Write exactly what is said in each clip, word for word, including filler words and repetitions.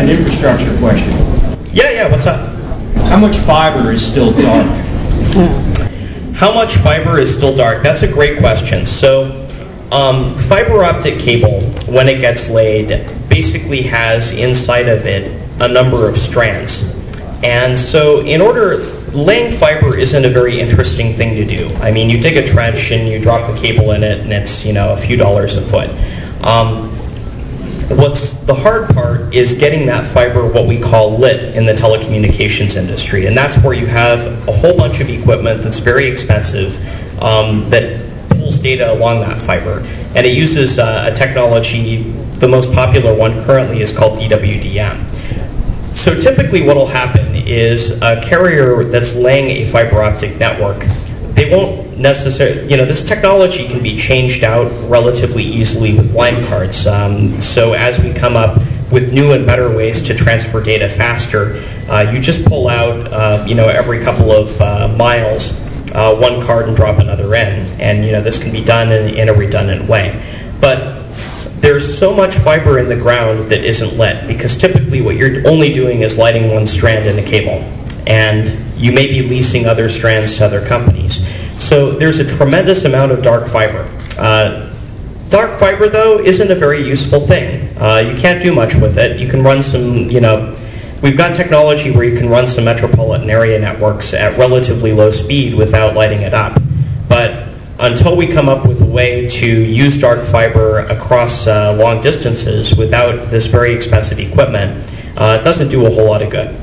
an infrastructure question. Yeah, yeah, what's up? How much fiber is still dark? How much fiber is still dark? That's a great question. So um, fiber optic cable, when it gets laid, basically has inside of it a number of strands. And so in order, laying fiber isn't a very interesting thing to do. I mean, you dig a trench and you drop the cable in it and it's, you know, a few dollars a foot. Um, What's the hard part is getting that fiber what we call lit in the telecommunications industry. And that's where you have a whole bunch of equipment that's very expensive um, that pulls data along that fiber. And it uses uh, a technology, the most popular one currently is called D W D M. So typically what will happen is a carrier that's laying a fiber optic network, they won't necessarily, you know, this technology can be changed out relatively easily with line cards. Um, so as we come up with new and better ways to transfer data faster, uh, you just pull out, uh, you know, every couple of uh, miles, uh, one card and drop another in. And, you know, this can be done in, in a redundant way. But there's so much fiber in the ground that isn't lit, because typically what you're only doing is lighting one strand in a cable. And you may be leasing other strands to other companies. So there's a tremendous amount of dark fiber. Uh, dark fiber, though, isn't a very useful thing. Uh, you can't do much with it. You can run some, you know, we've got technology where you can run some metropolitan area networks at relatively low speed without lighting it up. But until we come up with a way to use dark fiber across uh, long distances without this very expensive equipment, uh, it doesn't do a whole lot of good.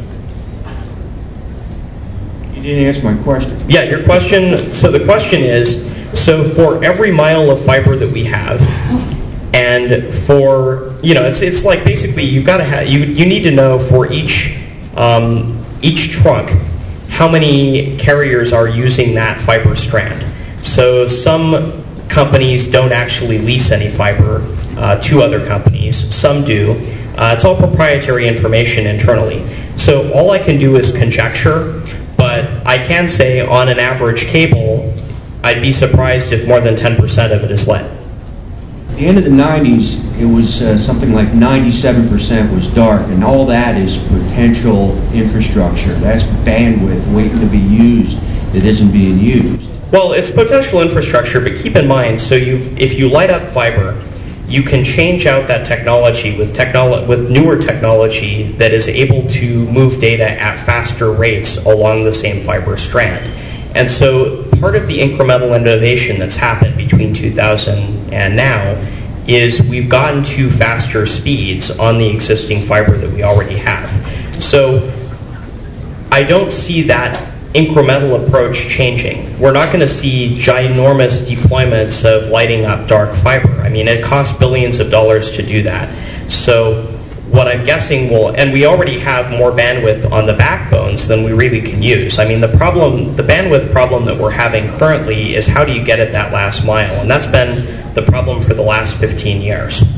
You didn't answer my question. Yeah, your question, so the question is, so for every mile of fiber that we have, and for, you know, it's it's like basically you've got to have, you, you need to know for each, um, each trunk how many carriers are using that fiber strand. So some companies don't actually lease any fiber uh, to other companies, some do. Uh, it's all proprietary information internally. So all I can do is conjecture. But I can say on an average cable, I'd be surprised if more than ten percent of it is lit. At the end of the nineties, it was uh, something like ninety-seven percent was dark, and all that is potential infrastructure. That's bandwidth waiting to be used that isn't being used. Well, it's potential infrastructure, but keep in mind, so you've, if you light up fiber, you can change out that technology with, technolo- with newer technology that is able to move data at faster rates along the same fiber strand. And so part of the incremental innovation that's happened between two thousand and now is we've gotten to faster speeds on the existing fiber that we already have. So I don't see that incremental approach changing. We're not going to see ginormous deployments of lighting up dark fiber. I mean, it costs billions of dollars to do that. So what I'm guessing will, and we already have more bandwidth on the backbones than we really can use. I mean, the problem, the bandwidth problem that we're having currently is how do you get it that last mile? And that's been the problem for the last fifteen years.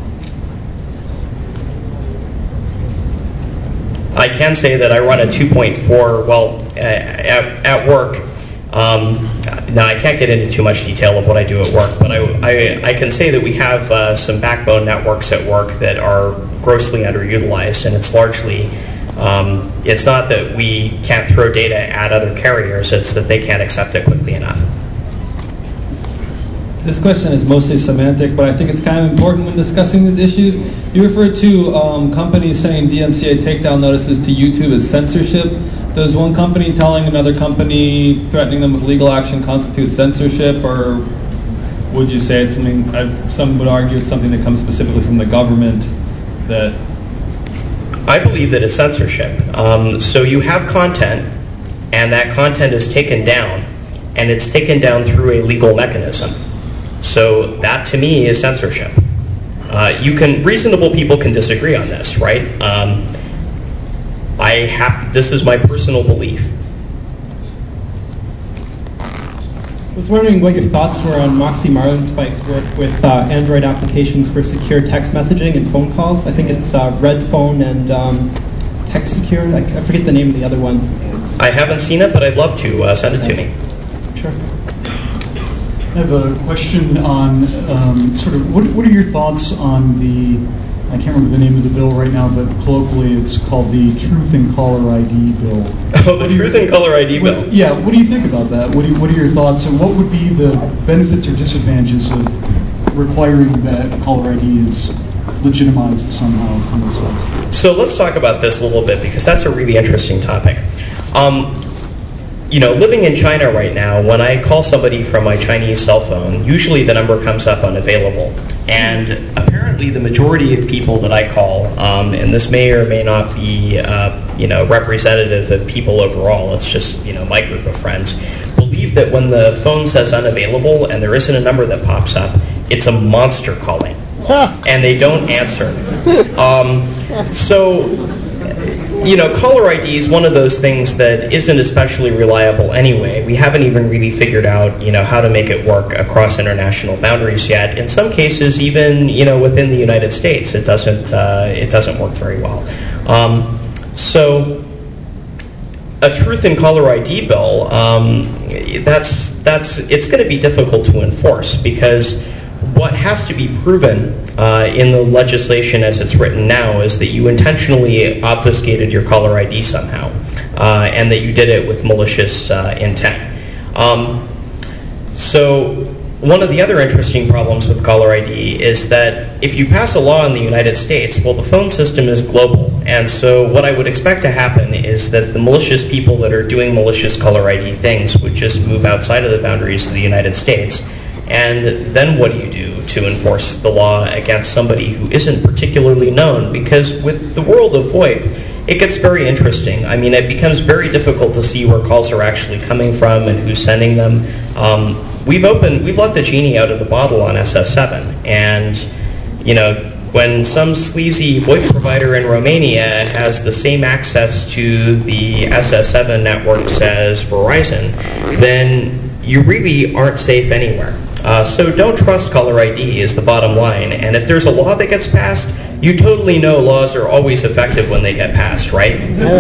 I can say that I run a two point four, well, uh, at, at work. Um, now, I can't get into too much detail of what I do at work, but I, I, I can say that we have uh, some backbone networks at work that are grossly underutilized, and it's largely, um, it's not that we can't throw data at other carriers, it's that they can't accept it quickly enough. This question is mostly semantic, but I think it's kind of important when discussing these issues. You referred to um, companies saying D M C A takedown notices to YouTube as censorship. Does one company telling another company, threatening them with legal action, constitute censorship, or would you say it's something, I've, some would argue it's something that comes specifically from the government that... I believe that it's censorship. Um, so you have content, and that content is taken down, and it's taken down through a legal mechanism. So that, to me, is censorship. Uh, you can, reasonable people can disagree on this, right? Um, I have, this is my personal belief. I was wondering what your thoughts were on Moxie Marlinspike's work with uh, Android applications for secure text messaging and phone calls. I think it's uh, Red Phone and um, Text Secure. I, I forget the name of the other one. I haven't seen it, but I'd love to. Uh, send it to me. Sure. I have a question on um, sort of what, what are your thoughts on the I can't remember the name of the bill right now, but colloquially it's called the Truth in Caller I D bill. Oh, the Truth in Caller I D bill. What, yeah, what do you think about that? What, do you, what are your thoughts, and what would be the benefits or disadvantages of requiring that caller I D is legitimized somehow in this way? So let's talk about this a little bit, because that's a really interesting topic. Um, you know, living in China right now, when I call somebody from my Chinese cell phone, usually the number comes up unavailable. And apparently the majority of people that I call, um, and this may or may not be, uh, you know, representative of people overall, it's just, you know, my group of friends, believe that when the phone says unavailable and there isn't a number that pops up, it's a monster calling. And they don't answer. Um, so, you know, caller I D is one of those things that isn't especially reliable anyway. We haven't even really figured out, you know, how to make it work across international boundaries yet. In some cases, even, you know, within the United States, it doesn't uh, it doesn't work very well. Um, so, a Truth in Caller I D bill, um, that's that's it's going to be difficult to enforce, because what has to be proven uh, in the legislation as it's written now is that you intentionally obfuscated your caller I D somehow, uh, and that you did it with malicious uh, intent. Um, so one of the other interesting problems with caller I D is that if you pass a law in the United States, well, the phone system is global, and so what I would expect to happen is that the malicious people that are doing malicious caller I D things would just move outside of the boundaries of the United States. And then what do you do to enforce the law against somebody who isn't particularly known? Because with the world of VoIP, it gets very interesting. I mean, it becomes very difficult to see where calls are actually coming from and who's sending them. Um, we've opened, we've let the genie out of the bottle on S S seven, and you know, when some sleazy VoIP provider in Romania has the same access to the S S seven networks as Verizon, then you really aren't safe anywhere. Uh, so don't trust caller I D is the bottom line. And if there's a law that gets passed, you totally know laws are always effective when they get passed, right?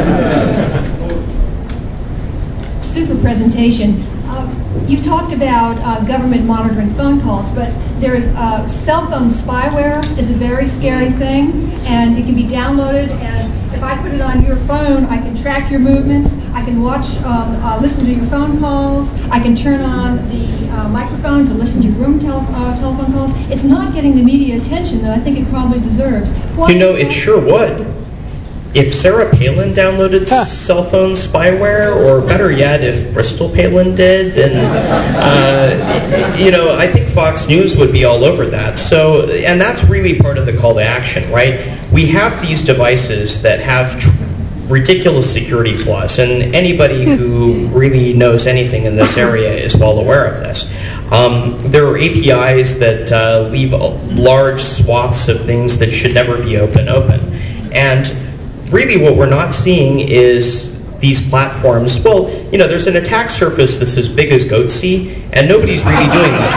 Super presentation. Uh, you talked about uh, government monitoring phone calls, but there, uh, cell phone spyware is a very scary thing, and it can be downloaded, and if I put it on your phone, I can track your movements, I can watch, um, uh, listen to your phone calls, I can turn on the uh, microphones and listen to your room tel uh, telephone calls. It's not getting the media attention that I think it probably deserves. Why you know, it sure would. If Sarah Palin downloaded huh. cell phone spyware, or better yet, if Bristol Palin did, and uh, you know, I think Fox News would be all over that. So, and that's really part of the call to action, right? We have these devices that have tr ridiculous security flaws, and anybody who really knows anything in this area is well aware of this. Um, there are A P Is that uh, leave large swaths of things that should never be open open, and really what we're not seeing is these platforms. Well, you know, there's an attack surface that's as big as Goatsea, and nobody's really doing much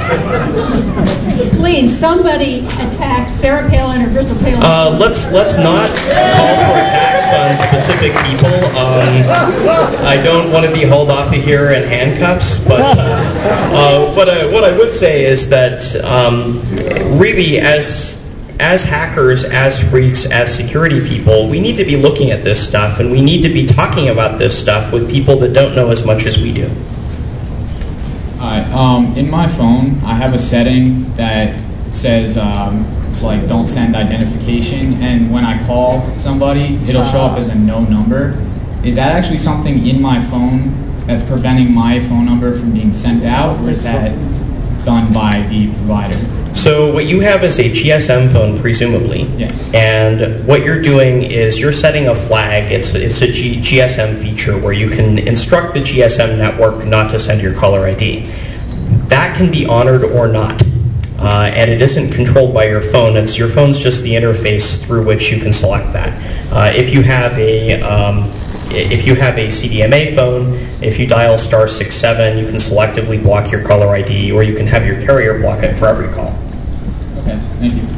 with it. Please, somebody attack Sarah Palin or Bristol Palin. Uh, let's let's not call for attacks on specific people. Um, I don't want to be hauled off of here in handcuffs, but uh, uh, what I what I would say is that um, really, as As hackers, as freaks, as security people, we need to be looking at this stuff, and we need to be talking about this stuff with people that don't know as much as we do. Alright, um, in my phone, I have a setting that says, um, like, don't send identification, and when I call somebody, it'll show up as a no number. Is that actually something in my phone that's preventing my phone number from being sent out, or is that done by the provider? So what you have is a G S M phone, presumably, yes. And what you're doing is you're setting a flag. It's, it's a G GSM feature where you can instruct the G S M network not to send your caller I D. That can be honored or not, uh, and it isn't controlled by your phone. It's your phone's just the interface through which you can select that. Uh, if you have a um, If you have a C D M A phone, if you dial star six seven, you can selectively block your caller I D, or you can have your carrier block it for every call. Okay, thank you.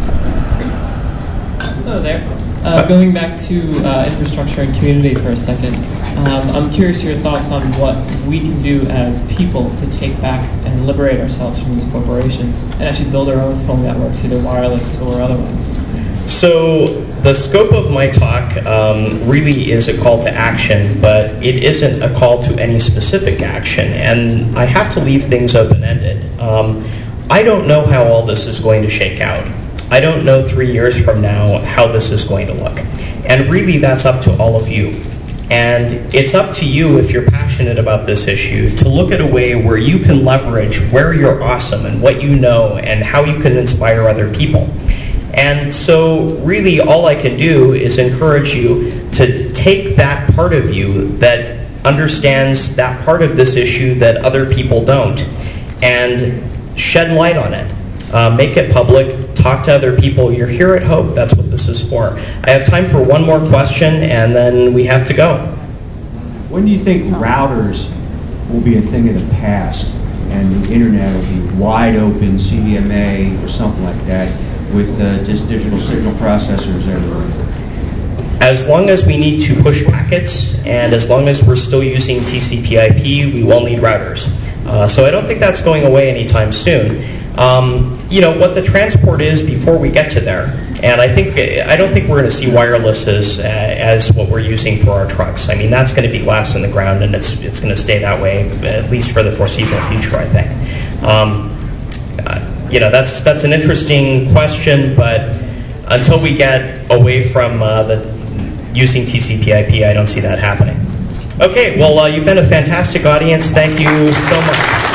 Hello there. Uh, going back to uh, infrastructure and community for a second, um, I'm curious your thoughts on what we can do as people to take back and liberate ourselves from these corporations and actually build our own phone networks, either wireless or otherwise. So the scope of my talk um, really is a call to action, but it isn't a call to any specific action, and I have to leave things open-ended. Um, I don't know how all this is going to shake out. I don't know three years from now how this is going to look. And really, that's up to all of you. And it's up to you, if you're passionate about this issue, to look at a way where you can leverage where you're awesome and what you know and how you can inspire other people. And so really all I can do is encourage you to take that part of you that understands that part of this issue that other people don't and shed light on it. Uh, make it public, talk to other people. You're here at Hope, that's what this is for. I have time for one more question and then we have to go. When do you think routers will be a thing of the past and the internet will be wide open, C D M A or something like that, with uh, just digital signal processors everywhere? As long as we need to push packets and as long as we're still using T C P I P, we will need routers. Uh, so I don't think that's going away anytime soon. Um, you know, what the transport is before we get to there. And I think I don't think we're going to see wireless as, uh, as what we're using for our trucks. I mean, that's going to be glass in the ground, and it's it's going to stay that way, at least for the foreseeable future, I think. Um, uh, you know, that's that's an interesting question, but until we get away from uh, the using T C P I P, I don't see that happening. Okay, well, uh, you've been a fantastic audience. Thank you so much.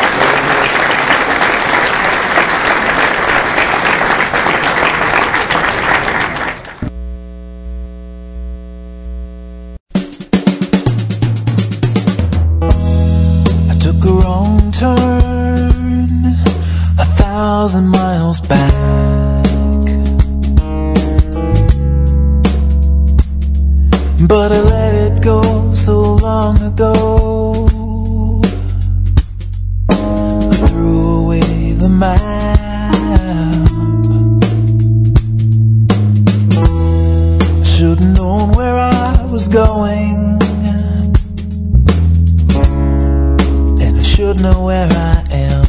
Thousand miles back, but I let it go so long ago. I threw away the map. I should've known where I was going, and I should know where I am.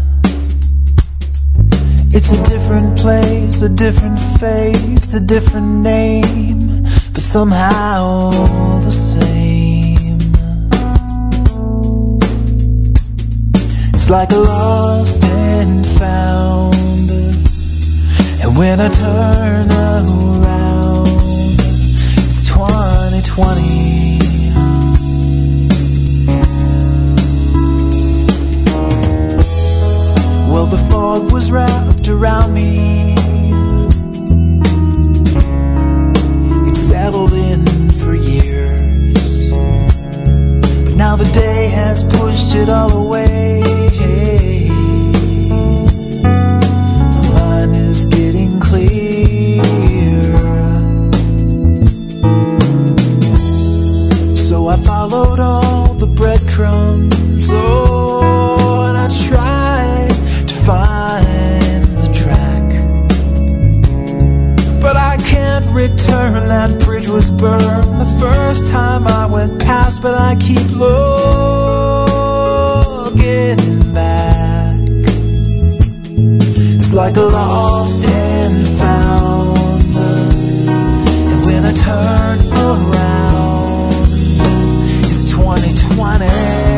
It's a different place, a different face, a different name, but somehow the same. It's like a lost and found, and when I turn around, it's twenty twenty. Well, the fog was wrapped around me. It settled in for years, but now the day has pushed it all away. My mind is getting clear, so I followed all the breadcrumbs. Oh, and I tried find the track, but I can't return. That bridge was burned the first time I went past, but I keep looking back. It's like a lost and found, and when I turn around, it's twenty twenty.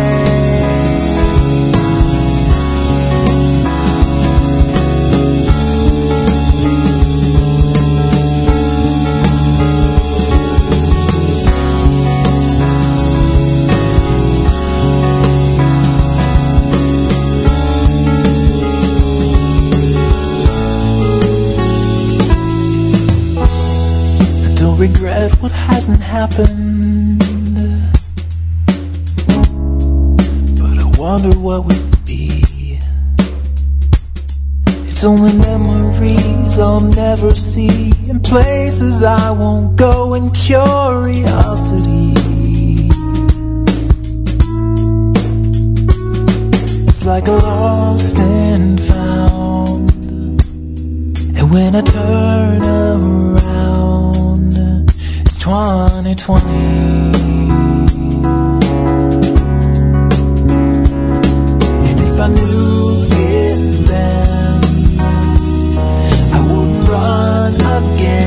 Regret what hasn't happened, but I wonder what would be. It's only memories I'll never see, and places I won't go, and curiosity. It's like a lost and found, and when I turn around, it's twenty twenty. And if I knew it then, I wouldn't run again.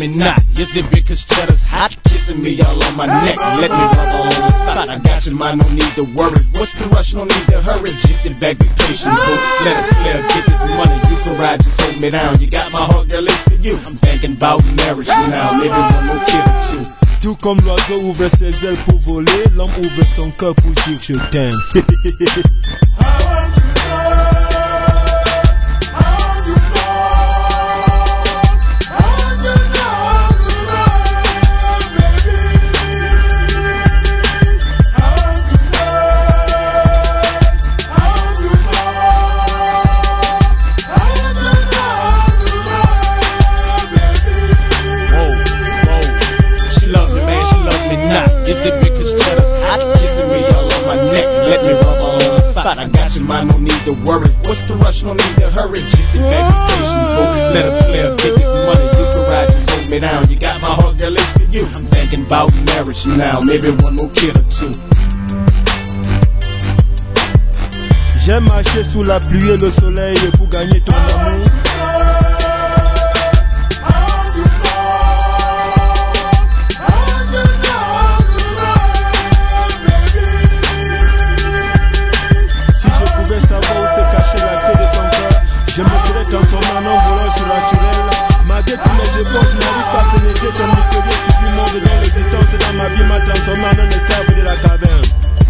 me not? Is it because cheddar's hot? Kissing me all on my neck. Let me rub all on the side. I got your mind, no need to worry. What's the rush? No need to hurry. Just sit back, vacation, boo. Let it flare, get this money. You can ride, just hold me down. You got my heart, girl, it's for you. I'm thinking about marriage now. Maybe one more kid or two. Tout comme l'oiseau ouvre ses ailes pour voler, l'homme ouvre son cœur pour dire je t'aime. I got your mind, no need to worry. What's the rush? No need to hurry. Just sit back, vacation, boo. Let a player get this money. You can ride, just hold me down. You got my heart, girl, it's for you. I'm thinking about marriage now. Maybe one more kid or two. J'aime marcher sous la pluie et le soleil pour gagner ton amour. Je me serais transformé en un voleur surnaturel. Malgré tous mes efforts, je n'arrive pas à pénétrer ton mystérieux sublime monde dont l'existence dans ma vie m'a transformé en un esclave de la caverne.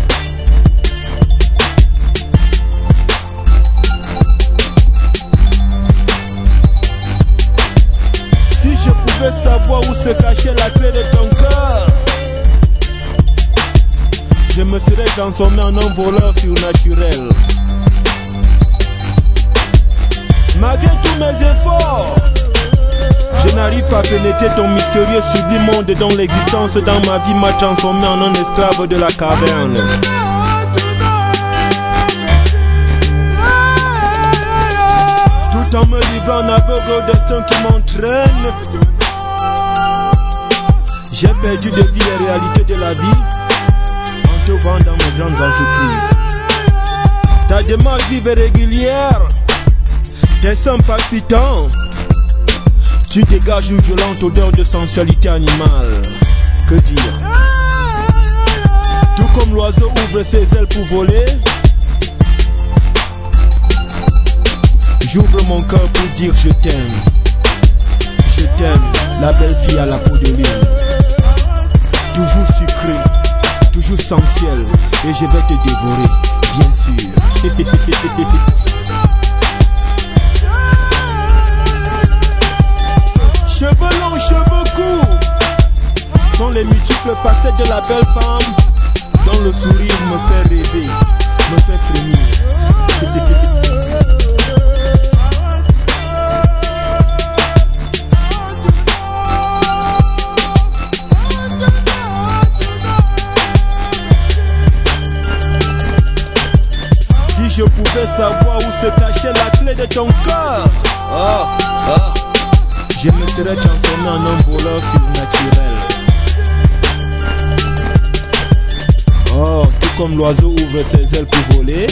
Si je pouvais savoir où se cachait la clé de ton cœur, je me serais transformé en un voleur surnaturel. Malgré tous mes efforts, je n'arrive pas à pénétrer ton mystérieux sublime monde dont l'existence dans ma vie m'a transformé en un esclave de la caverne. Tout en me livrant en aveugle au destin qui m'entraîne, j'ai perdu de vue les réalités de la vie en te vendant mes grandes entreprises. Ta démarche vive et régulière, tes seins palpitants, tu dégages une violente odeur de sensualité animale. Que dire? Tout comme l'oiseau ouvre ses ailes pour voler, j'ouvre mon cœur pour dire je t'aime. Je t'aime, la belle fille à la peau de lune. Toujours sucrée, toujours sensuelle, et je vais te dévorer, bien sûr. Cheveux longs, cheveux courts sont les multiples facettes de la belle femme dont le sourire me fait rêver, me fait frémir. Si je pouvais savoir où se cachait la clé de ton cœur, oh, oh, je me serais transformé en un voleur surnaturel. Oh, tout comme l'oiseau ouvre ses ailes pour voler,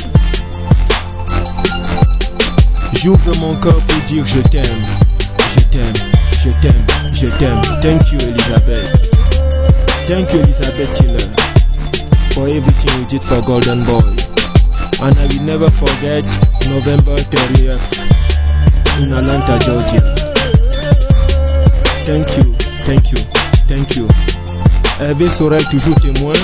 j'ouvre mon cœur pour dire je t'aime. Je t'aime, je t'aime, je t'aime. Thank you, Elizabeth. Thank you, Elizabeth Tiller, for everything you did for Golden Boy. And I will never forget November thirtieth in Atlanta, Georgia. Thank you, thank you, thank you. Hervé Sorel toujours témoin.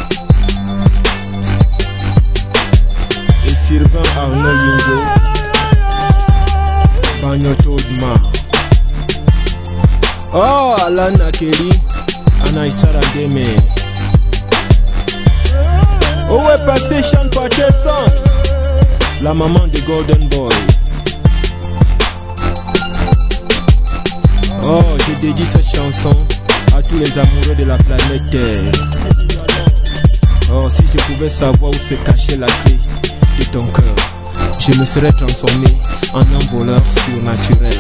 Et Sylvain Arnaud Yingo. Bagnoto Dma. Oh, Alana Kelly. Anaïsara Deme. Où est passé Sean Patterson, la maman de Golden Boy? Oh, je dédie cette chanson à tous les amoureux de la planète Terre. Oh, si je pouvais savoir où se cachait la clé de ton cœur, je me serais transformé en un voleur surnaturel.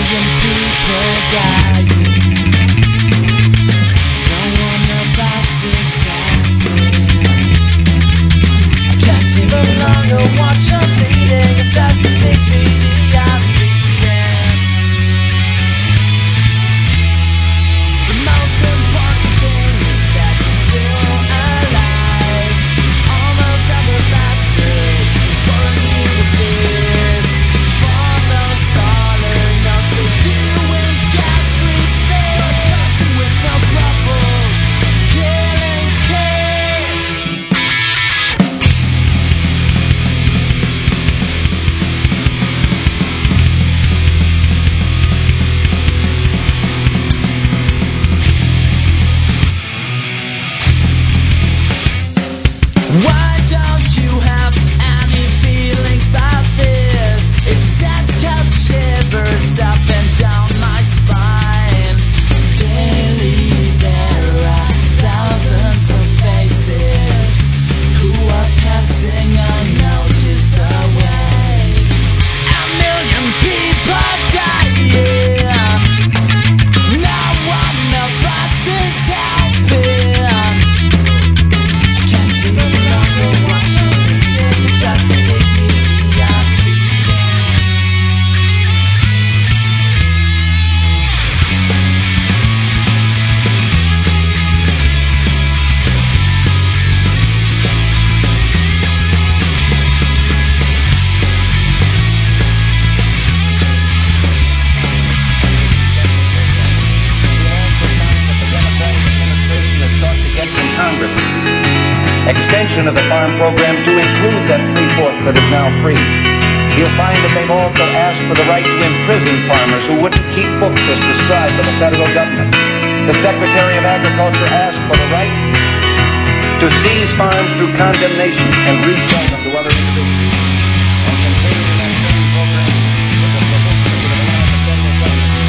million people dying. No one of us is happy. I can't even longer watch a meeting. It's just a big meeting I'm leading. The most important thing is that you're still alive. All those other bastards pulling you to bits. For those dollar notes they do and everything. A person with no scruples, killing kids. Why don't you have any feelings about this? It sends cold shivers up and down my spine. Daily there are thousands of faces who are passing unnoticed away. A million people dying. No one of us is helping. Can't you no longer watch a meeting? It's just a big meeting I'm Extension of the farm program to include that three-fourths that is now free. You'll find that they've also asked for the right to imprison farmers who wouldn't keep books as prescribed by the federal government. The Secretary of Agriculture asked for the right to seize farms through condemnation and resell them to other individuals. And contained in that same program was a provision that would allow the federal government to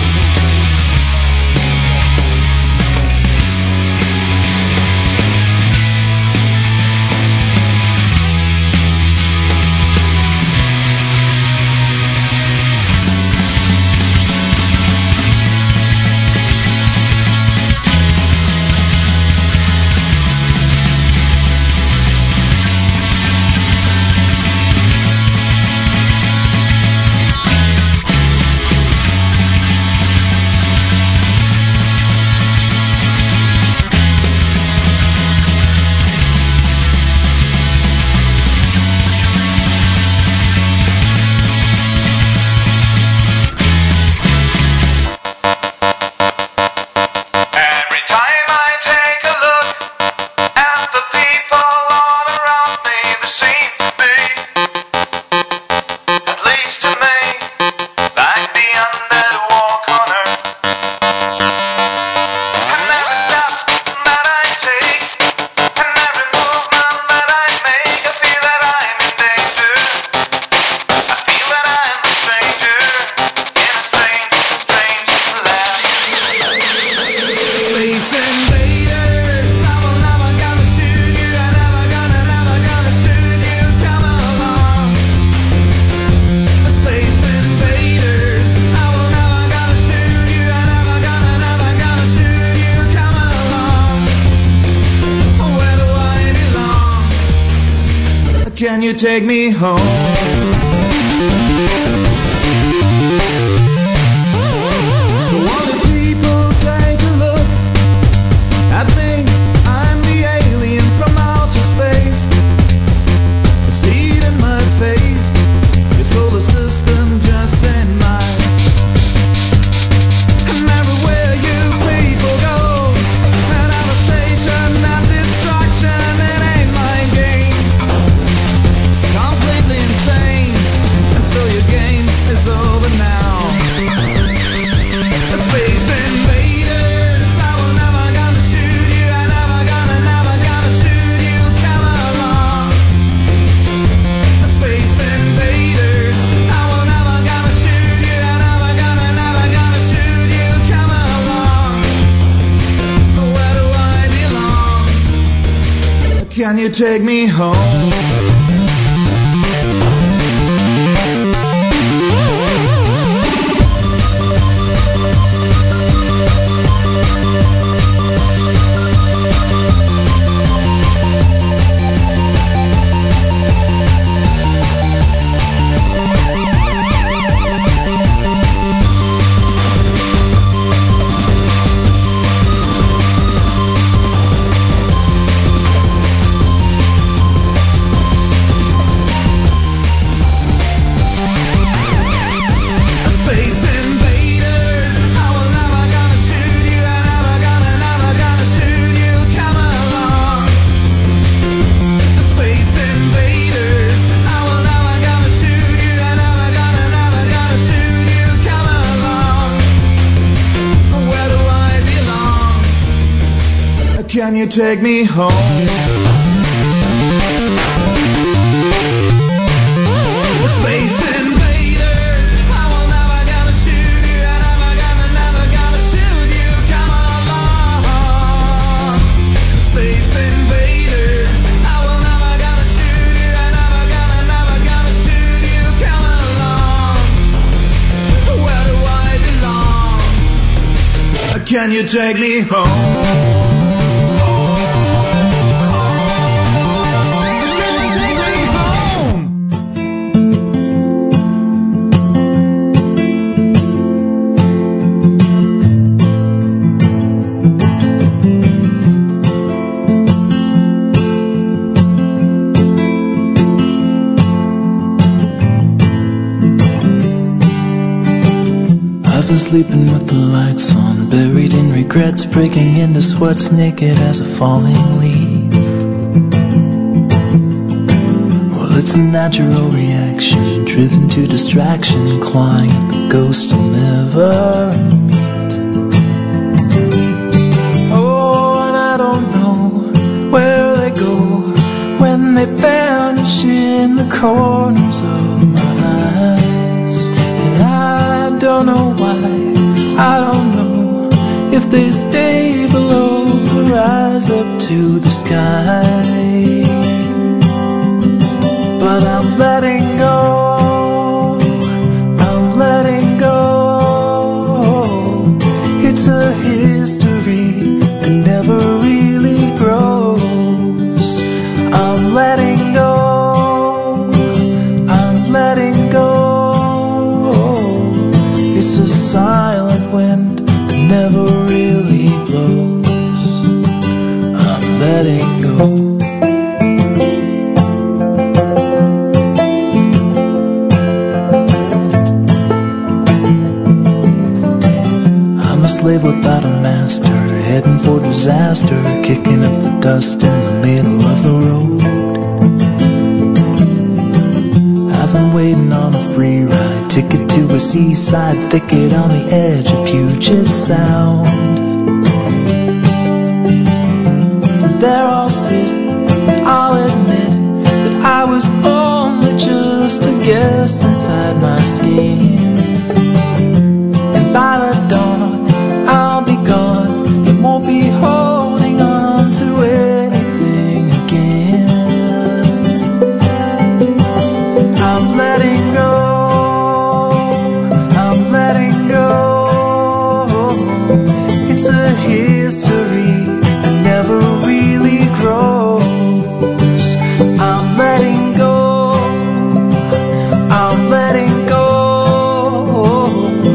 Can you take me home? So all the people take a look at me. I'm the alien from outer space. See it in my face. Your solar system just ain't mine. And everywhere you people go, and I'm a station of destruction. It ain't my game. Completely insane. And so your game is over now. The space invaders, I will never gonna shoot you. I never gonna, never gonna shoot you. Come along. The space invaders, I will never gonna shoot you. I never gonna, never gonna shoot you. Come along. Where do I belong? Can you take me home? Can you take me home? Space invaders, I will never gonna shoot you, I never gonna, never gonna shoot you, come along. Space invaders, I will never gonna shoot you, I never gonna, never gonna shoot you, come along. Where do I belong? Can you take me home? Sleeping with the lights on, buried in regrets, breaking into sweats, naked as a falling leaf. Well, it's a natural reaction, driven to distraction, clawing at the ghost I'll never meet. Oh, and I don't know where they go when they vanish in the corners of my eyes. And I don't know why, I don't know if they stay below or rise up to the sky. But I'm letting go, I'm letting go. It's a history that never really grows. I'm letting go, I'm letting go. It's a silent wind that never really blows. I'm letting go. I'm a slave without a master, heading for disaster, kicking up the dust in the middle of the road. I've been waiting on a free ride, ticket to a seaside thicket on the edge of Puget Sound. There I'll sit, I'll admit that I was only just a guest inside my skin. And by the dawn, I'll be gone, and won't be holding on to anything again. I'm letting go, I'm letting go. It's a history that never really grows. I'm letting go, I'm letting go.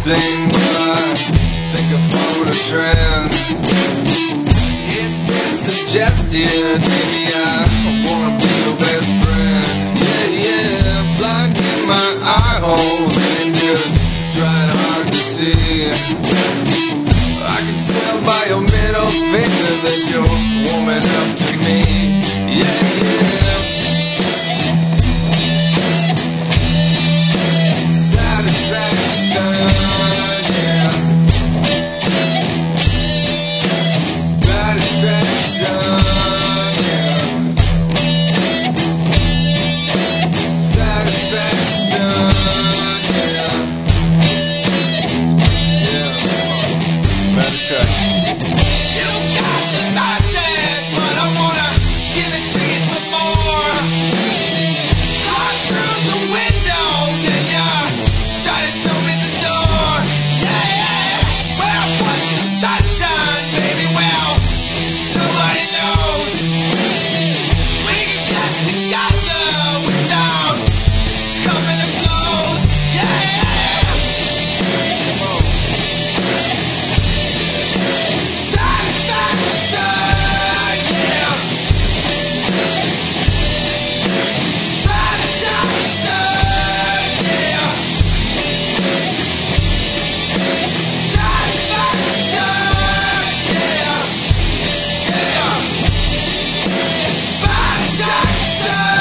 thing, but I think I followed a trend. It's been suggested, maybe I wanna be your best friend. Yeah, yeah, blocking my eye holes and just trying hard to see. I can tell by your middle finger that you're warming up to me. Yeah, yeah. Satisfaction, yeah. Bad attraction, yeah. Satisfaction, yeah. Yeah. Bad attraction. You got the nonsense, but I wanna give it to you some more. Caught through the window, then you try to show me the door. Yeah, yeah. Where I put the sunshine, baby, well, nobody knows. We can get together without coming to blows. Yeah, yeah. Satisfaction, yeah. Bad attraction, yeah. Satisfaction, yeah. Yeah. Bad attraction.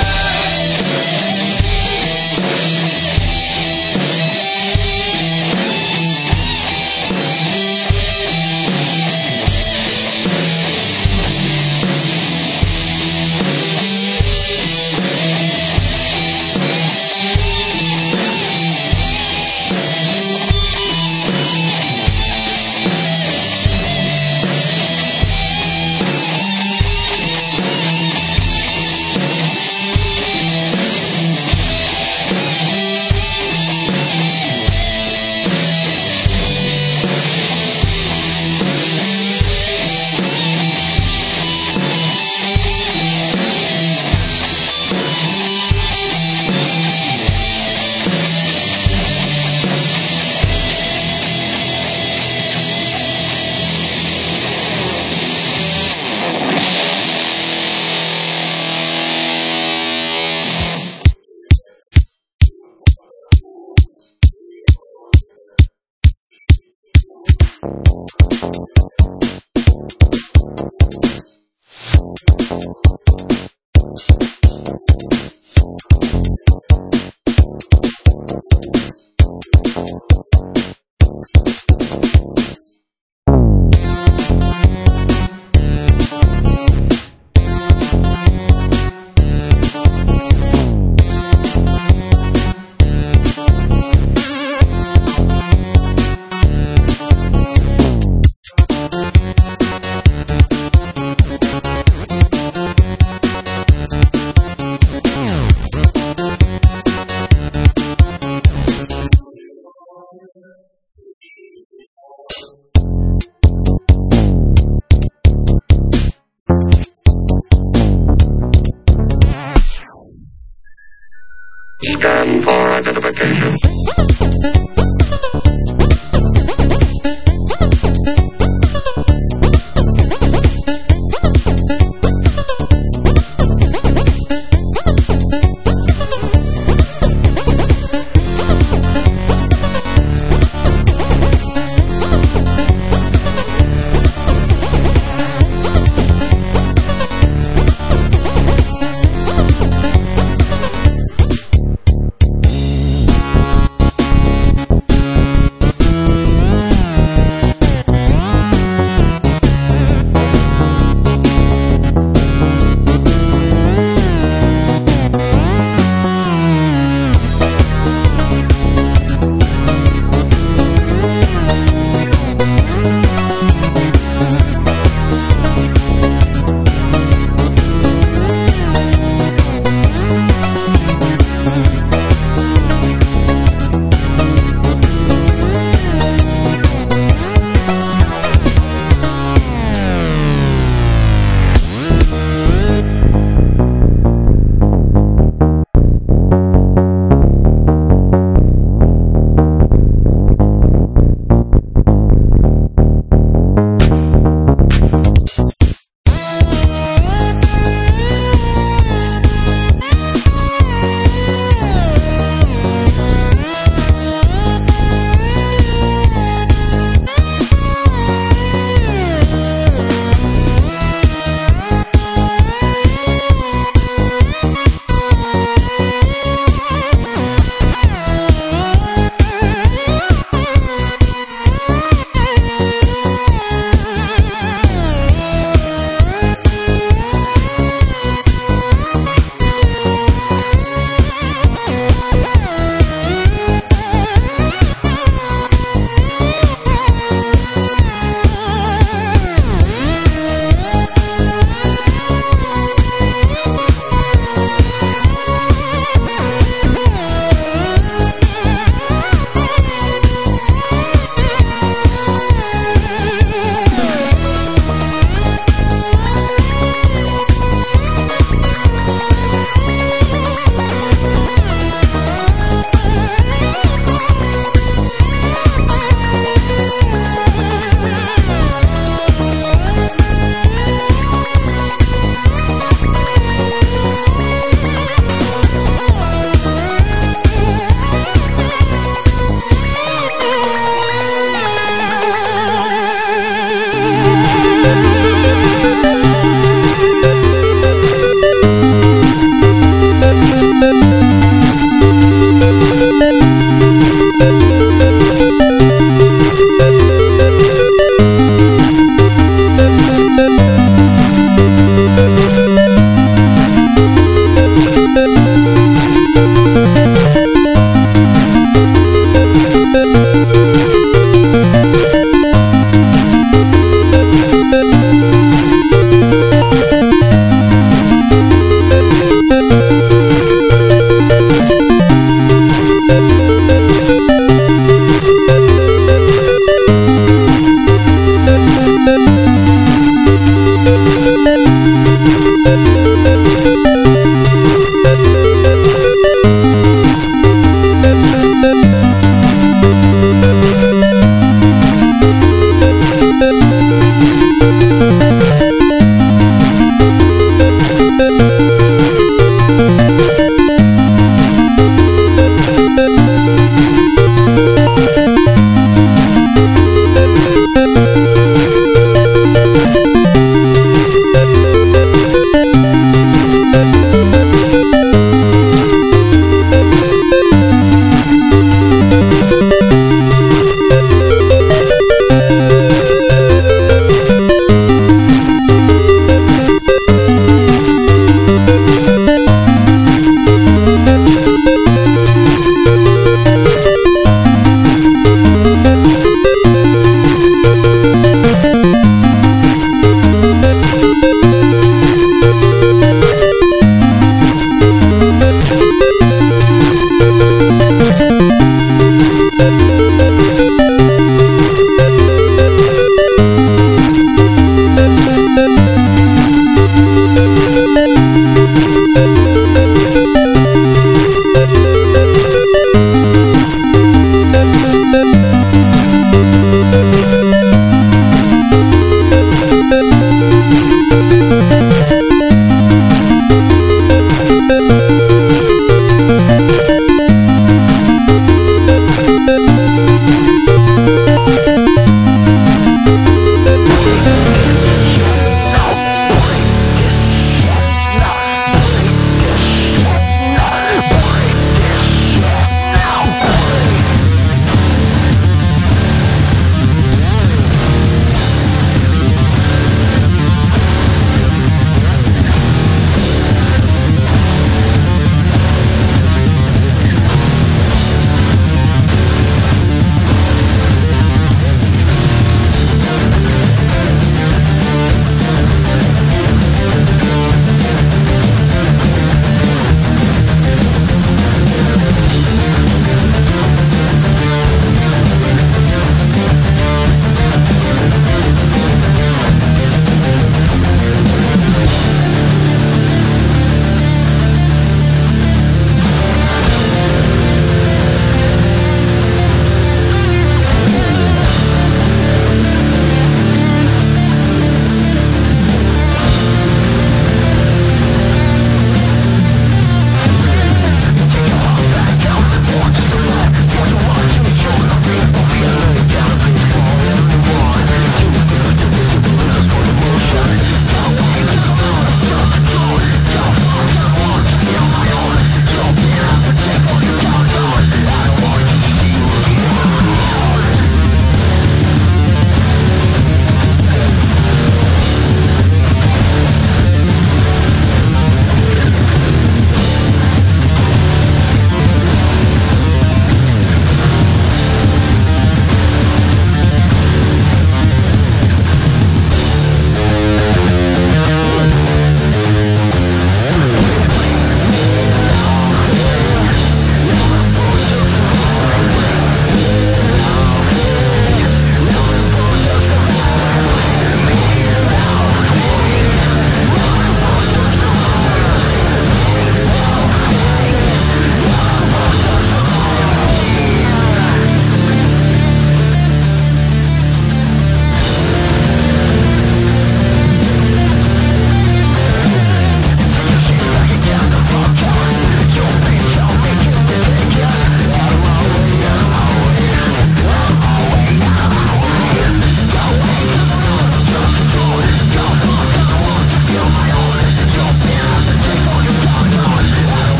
Scan for identification.